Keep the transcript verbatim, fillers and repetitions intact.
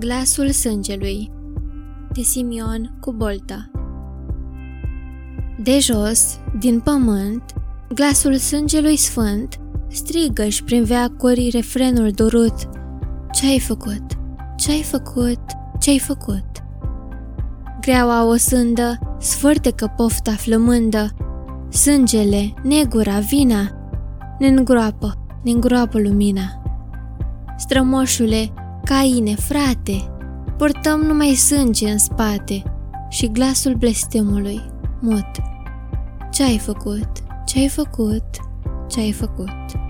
Glasul sângelui de Simion Cubolta. De jos, din pământ, glasul sângelui sfânt strigă-și prin veacuri refrenul durut: Ce-ai făcut? Ce-ai făcut? Ce-ai făcut? Greaua o sândă sfârtecă pofta flămândă, sângele, negura, vina, ne-ngroapă, ne-ngroapă lumina. Strămoșule, Caine, frate, purtăm numai sânge în spate și glasul blestemului, mut. Ce-ai făcut? Ce-ai făcut? Ce-ai făcut?